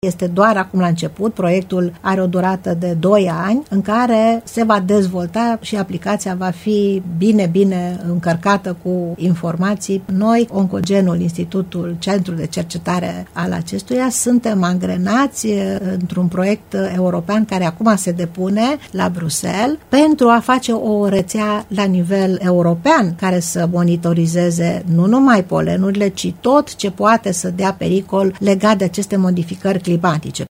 Este doar acum la început, proiectul are o durată de 2 ani în care se va dezvolta și aplicația va fi bine încărcată cu informații. Noi, Oncogenul, Institutul, Centrul de Cercetare al acestuia, suntem angrenați într-un proiect european care acum se depune la Bruxelles pentru a face o rețea la nivel european care să monitorizeze nu numai polenurile, ci tot ce poate să dea pericol legat de aceste modificări climatice.